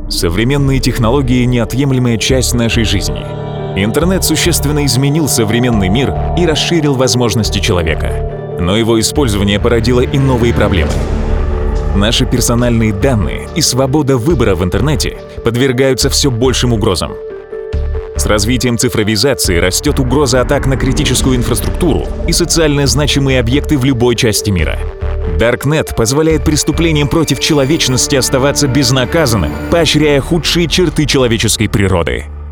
Современные технологии – неотъемлемая часть нашей жизни. Интернет существенно изменил современный мир и расширил возможности человека. Но его использование породило и новые проблемы. Наши персональные данные и свобода выбора в интернете подвергаются все большим угрозам. С развитием цифровизации растет угроза атак на критическую инфраструктуру и социально значимые объекты в любой части мира. Даркнет позволяет преступлениям против человечности оставаться безнаказанным, поощряя худшие черты человеческой природы.